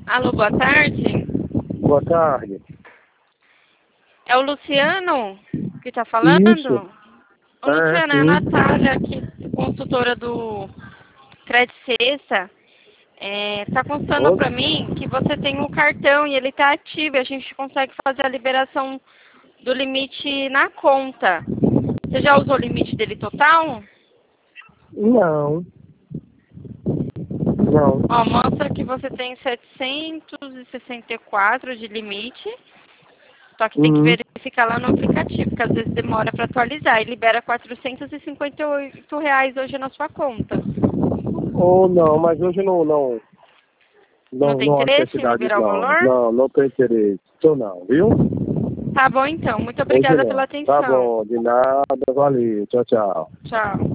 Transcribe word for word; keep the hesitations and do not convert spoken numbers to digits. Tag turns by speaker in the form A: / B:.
A: Alô, boa tarde.
B: Boa tarde.
A: É o Luciano que está
B: Isso.
A: falando? Ô,
B: É,
A: Luciano, é a
B: sim.
A: Natália, aqui, consultora do Crédito Sexta. Está constando
B: Oi?
A: para mim que você tem um cartão e ele está ativo e a gente consegue fazer a liberação do limite na conta. Você já usou o limite dele total?
B: Não. Não.
A: Ó, mostra que você tem setecentos e sessenta e quatro de limite. Só que tem que
B: Uhum.
A: verificar lá no aplicativo, porque às vezes demora para atualizar. E libera quatrocentos e cinquenta e oito reais hoje na sua conta.
B: Ou não, mas hoje não, não,
A: Não
B: não,
A: tem
B: não há
A: interesse em
B: necessidade
A: liberar o
B: não.
A: valor?
B: Não, não tem interesse. Eu não, viu?
A: Tá bom então. Muito
B: Hoje
A: obrigada pela
B: não. Tá
A: atenção.
B: bom, de nada, valeu. Tchau, tchau.
A: Tchau.